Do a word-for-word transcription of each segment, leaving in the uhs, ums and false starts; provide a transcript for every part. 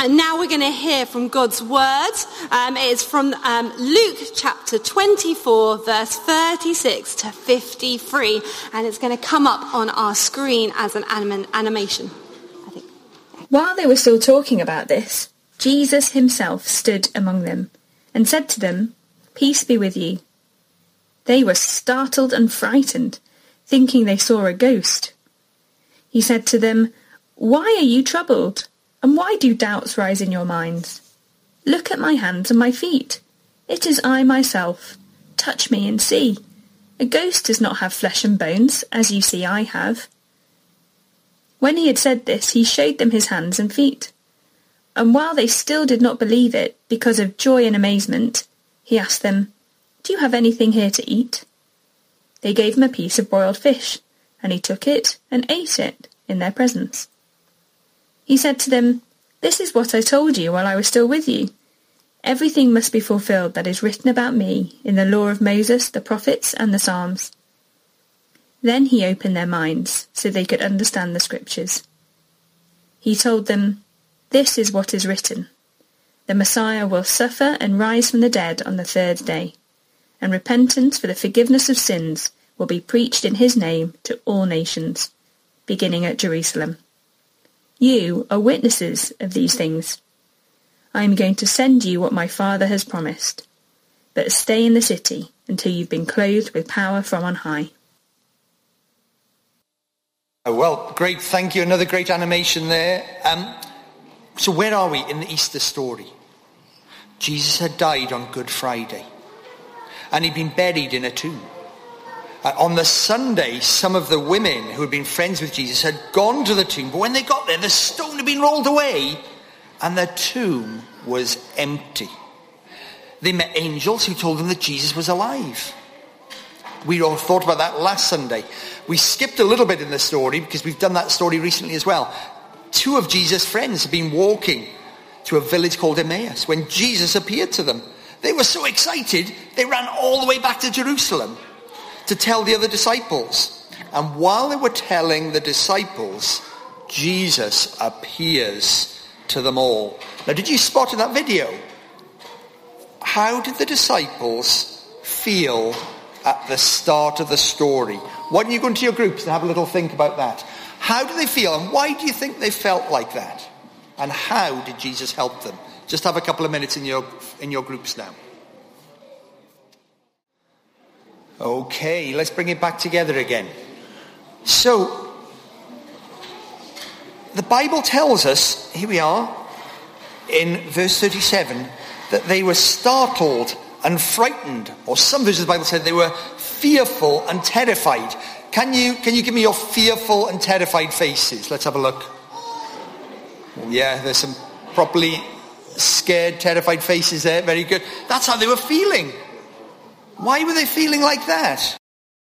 And now we're going to hear from God's word. Um, it's from um, Luke chapter twenty-four, verse thirty-six to fifty-three. And it's going to come up on our screen as an anim- animation. I think. While they were still talking about this, Jesus himself stood among them and said to them, "Peace be with you." They were startled and frightened, thinking they saw a ghost. He said to them, "Why are you troubled? And why do doubts rise in your minds? Look at my hands and my feet. It is I myself. Touch me and see. A ghost does not have flesh and bones, as you see I have." When he had said this, he showed them his hands and feet. And while they still did not believe it, because of joy and amazement, he asked them, "Do you have anything here to eat?" They gave him a piece of broiled fish, and he took it and ate it in their presence. He said to them, "This is what I told you while I was still with you. Everything must be fulfilled that is written about me in the law of Moses, the prophets, and the Psalms." Then he opened their minds so they could understand the scriptures. He told them, "This is what is written. The Messiah will suffer and rise from the dead on the third day, and repentance for the forgiveness of sins will be preached in his name to all nations, beginning at Jerusalem. You are witnesses of these things. I am going to send you what my Father has promised, but stay in the city until you've been clothed with power from on high." Oh, well, great, thank you. Another great animation there. Um, so where are we in the Easter story? Jesus had died on Good Friday, and he'd been buried in a tomb. Uh, on the Sunday, some of the women who had been friends with Jesus had gone to the tomb, but when they got there, the stone had been rolled away, and the tomb was empty. They met angels who told them that Jesus was alive. We all thought about that last Sunday. We skipped a little bit in the story because we've done that story recently as well. Two of Jesus' friends had been walking to a village called Emmaus when Jesus appeared to them. They were so excited, they ran all the way back to Jerusalem to tell the other disciples. And while they were telling the disciples, Jesus appears to them all. Now, did you spot in that video? How did the disciples feel at the start of the story? Why don't you go into your groups and have a little think about that? How do they feel, and why do you think they felt like that? And how did Jesus help them? Just have a couple of minutes in your in your groups now. Okay, let's bring it back together again. So, the Bible tells us, here we are, in verse thirty-seven, that they were startled and frightened. Or some versions of the Bible said they were fearful and terrified. Can you, can you give me your fearful and terrified faces? Let's have a look. Yeah, there's some properly scared, terrified faces there. Very good. That's how they were feeling. Why were they feeling like that?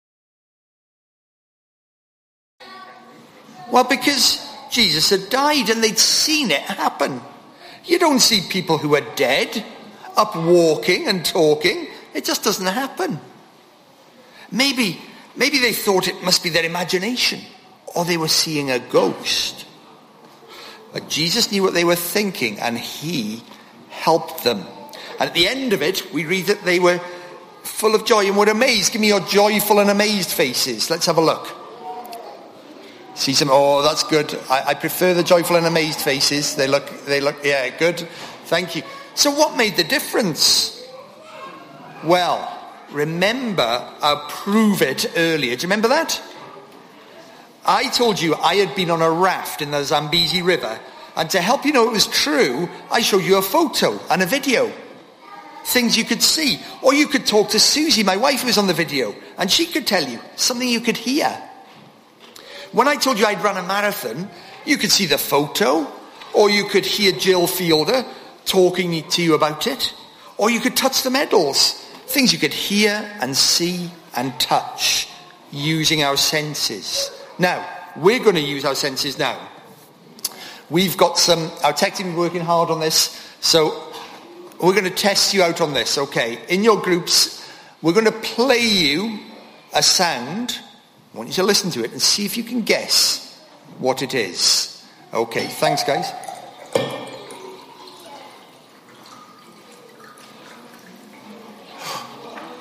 Well, because Jesus had died and they'd seen it happen. You don't see people who are dead up walking and talking. It just doesn't happen. Maybe, maybe they thought it must be their imagination, or they were seeing a ghost. But Jesus knew what they were thinking, and he helped them. And at the end of it, we read that they were full of joy and were amazed. Give me your joyful and amazed faces. Let's have a look. See some, oh, that's good. I, I prefer the joyful and amazed faces. They look, they look, yeah, good. Thank you. So what made the difference? Well, remember our prove it earlier. Do you remember that? I told you I had been on a raft in the Zambezi River, and to help you know it was true, I showed you a photo and a video. Things you could see. Or you could talk to Susie, my wife, who was on the video, and she could tell you something you could hear. When I told you I'd run a marathon, you could see the photo, or you could hear Jill Fielder talking to you about it, or you could touch the medals. Things you could hear and see and touch using our senses. Now, we're going to use our senses now. We've got some, our tech team is working hard on this, so we're going to test you out on this, okay? In your groups, we're going to play you a sound. I want you to listen to it and see if you can guess what it is. Okay, thanks guys.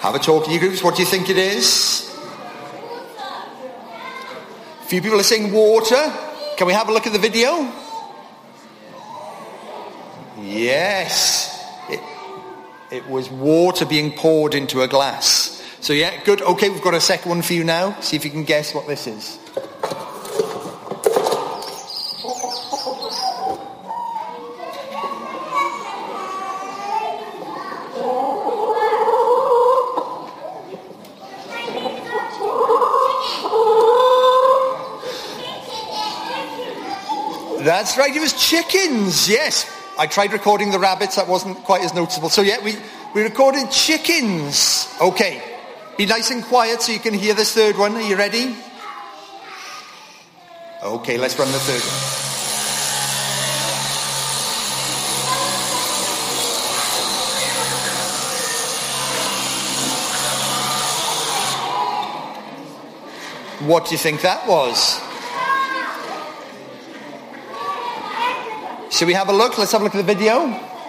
Have a talk in your groups. What do you think it is? A few people are saying water. Can we have a look at the video? Yes. It, it was water being poured into a glass. So yeah, good. Okay, we've got a second one for you now. See if you can guess what this is. That's right, it was chickens, yes. I tried recording the rabbits, that wasn't quite as noticeable. So yeah, we, we recorded chickens. Okay, be nice and quiet so you can hear this third one. Are you ready? Okay, let's run the third one. What do you think that was? Should we have a look? Let's have a look at the video.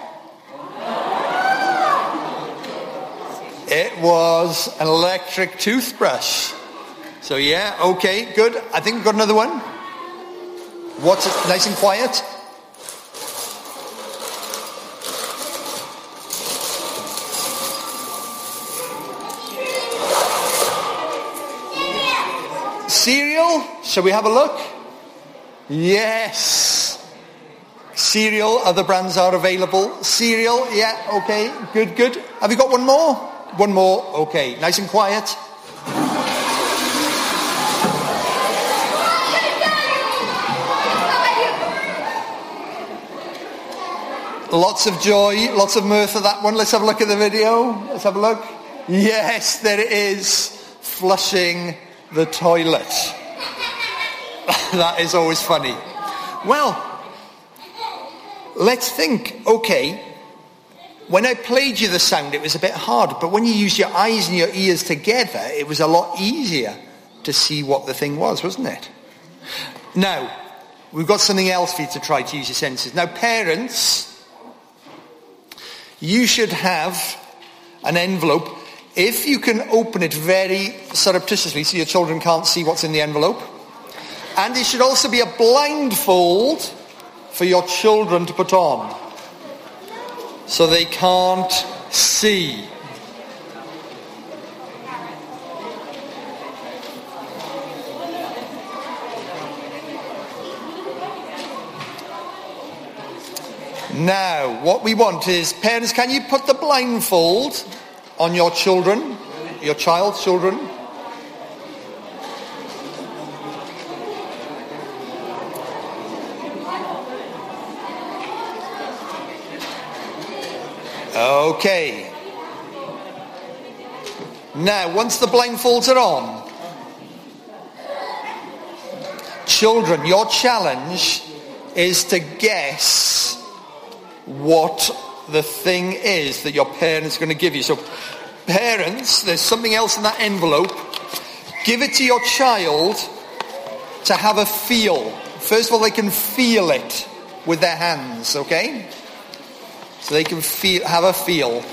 It was an electric toothbrush. So yeah, okay, good. I think we've got another one. What's it? Nice and quiet. Cereal. Shall we have a look? Yes. Cereal, other brands are available. Cereal, yeah, okay, good, good. Have you got one more? One more, okay, nice and quiet. Lots of joy, lots of mirth at that one. Let's have a look at the video. Let's have a look. Yes, there it is. Flushing the toilet. That is always funny. Well, let's think, okay, when I played you the sound, it was a bit hard, but when you use your eyes and your ears together, it was a lot easier to see what the thing was, wasn't it? Now, we've got something else for you to try to use your senses. Now, parents, you should have an envelope. If you can open it very surreptitiously so your children can't see what's in the envelope. And it should also be a blindfold for your children to put on, so they can't see. Now, what we want is, parents, can you put the blindfold on your children, your child's children? Okay. Now, once the blindfolds are on, children, your challenge is to guess what the thing is that your parents are going to give you. So, parents, there's something else in that envelope. Give it to your child to have a feel. First of all, they can feel it with their hands, okay? So they can feel, have a feel.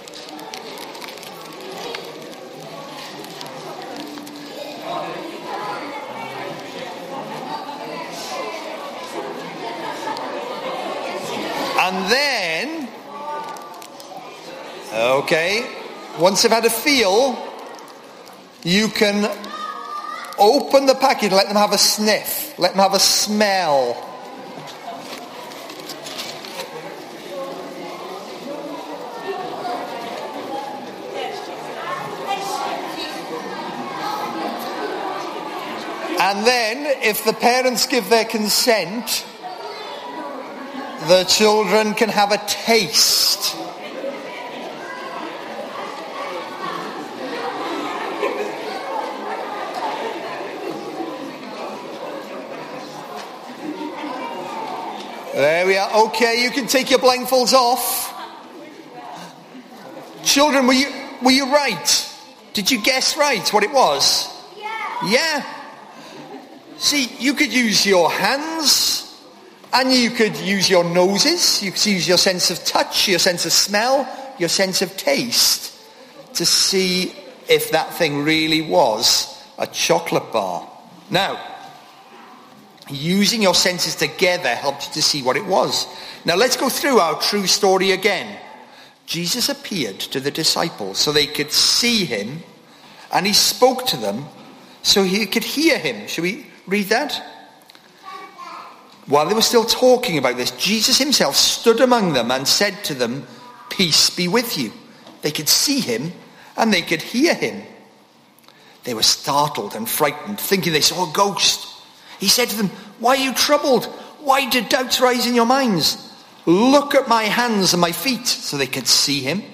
And then, okay, once they've had a feel, you can open the package, let them have a sniff, let them have a smell. And then, if the parents give their consent, the children can have a taste. There we are. Okay, you can take your blindfolds off. Children, were you were you right? Did you guess right what it was? Yeah. Yeah? See, you could use your hands, and you could use your noses, you could use your sense of touch, your sense of smell, your sense of taste to see if that thing really was a chocolate bar. Now, using your senses together helped you to see what it was. Now let's go through our true story again. Jesus appeared to the disciples so they could see him, and he spoke to them so he could hear him. Shall we read that? While they were still talking about this, Jesus himself stood among them and said to them, "Peace be with you." They could see him and they could hear him. They were startled and frightened, thinking they saw a ghost. He said to them, "Why are you troubled? Why did doubts rise in your minds? Look at my hands and my feet," so they could see him.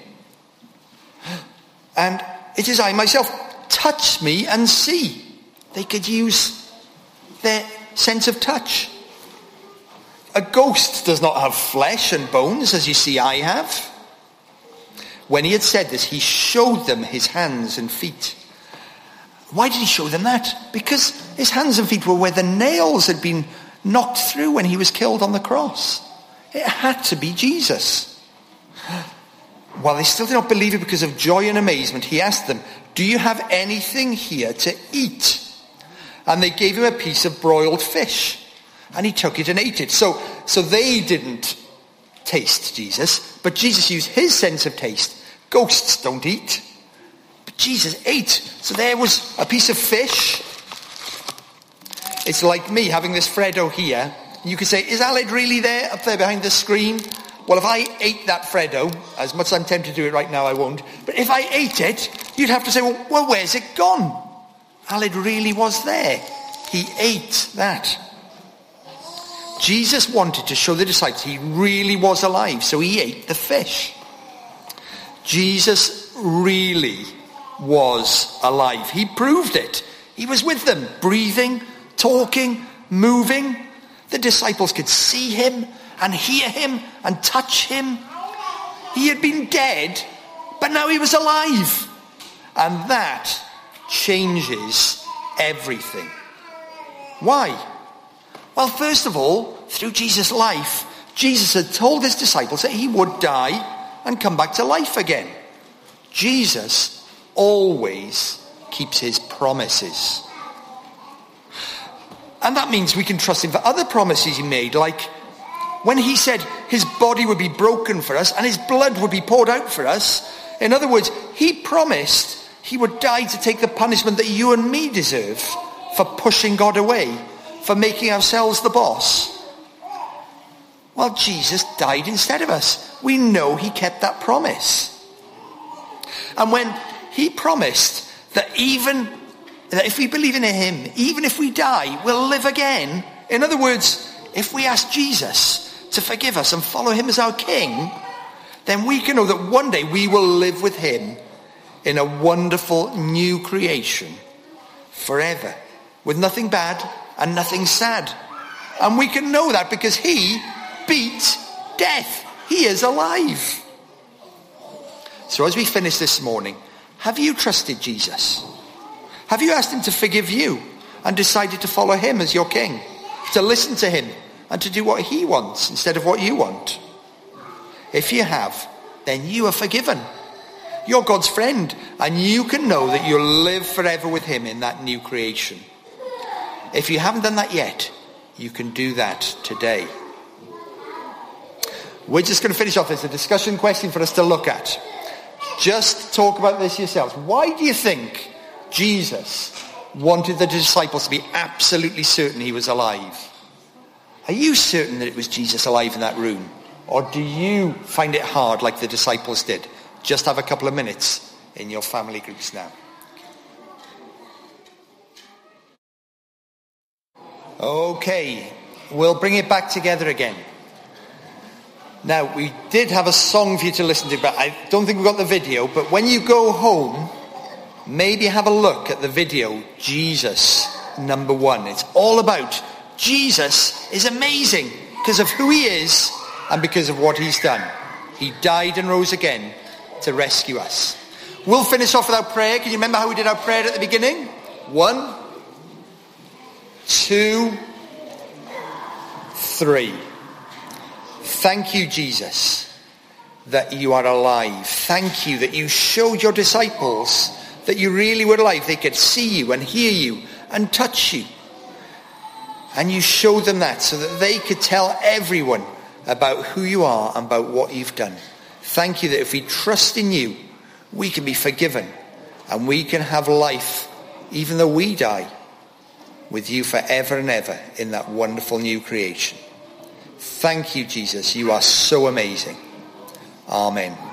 "And it is I myself. Touch me and see." They could use their sense of touch. A ghost does not have flesh and bones, as you see I have. When he had said this, he showed them his hands and feet. Why did he show them that? Because his hands and feet were where the nails had been knocked through when he was killed on the cross. It had to be Jesus. While they still did not believe it because of joy and amazement, he asked them, "Do you have anything here to eat?" And they gave him a piece of broiled fish. And he took it and ate it. So, so they didn't taste Jesus, but Jesus used his sense of taste. Ghosts don't eat. But Jesus ate. So there was a piece of fish. It's like me having this Freddo here. You could say, "Is Aled really there up there behind the screen?" Well, if I ate that Freddo, as much as I'm tempted to do it right now, I won't. But if I ate it, you'd have to say, well, well where's it gone? Aled really was there. He ate that. Jesus wanted to show the disciples he really was alive, so he ate the fish. Jesus really was alive. He proved it. He was with them, breathing, talking, moving. The disciples could see him and hear him and touch him. He had been dead, but now he was alive. And that changes everything. Why? Well, first of all, through Jesus' life, Jesus had told his disciples that he would die and come back to life again. Jesus always keeps his promises. And that means we can trust him for other promises he made, like when he said his body would be broken for us and his blood would be poured out for us. In other words, he promised he would die to take the punishment that you and me deserve for pushing God away, for making ourselves the boss. Well, Jesus died instead of us. We know he kept that promise. And when he promised that even that if we believe in him, even if we die, we'll live again. In other words, if we ask Jesus to forgive us and follow him as our king, then we can know that one day we will live with him in a wonderful new creation forever, with nothing bad and nothing sad. And we can know that because he beat death. He is alive. So as we finish this morning, have you trusted Jesus? Have you asked him to forgive you and decided to follow him as your king? To listen to him and to do what he wants instead of what you want? If you have, then you are forgiven. You're God's friend, and you can know that you'll live forever with him in that new creation. If you haven't done that yet, you can do that today. We're just going to finish off. There's a discussion question for us to look at. Just talk about this yourselves. Why do you think Jesus wanted the disciples to be absolutely certain he was alive? Are you certain that it was Jesus alive in that room? Or do you find it hard like the disciples did? Just have a couple of minutes in your family groups now. Okay, we'll bring it back together again. Now, we did have a song for you to listen to, but I don't think we've got the video. But when you go home, maybe have a look at the video, Jesus, number one. It's all about Jesus is amazing because of who he is and because of what he's done. He died and rose again to rescue us. We'll finish off with our prayer. Can you remember how we did our prayer at the beginning? One, two, three. Thank you, Jesus, that you are alive. Thank you that you showed your disciples that you really were alive. They could see you and hear you and touch you. And you showed them that so that they could tell everyone about who you are and about what you've done. Thank you that if we trust in you, we can be forgiven and we can have life, even though we die, with you forever and ever in that wonderful new creation. Thank you, Jesus. You are so amazing. Amen.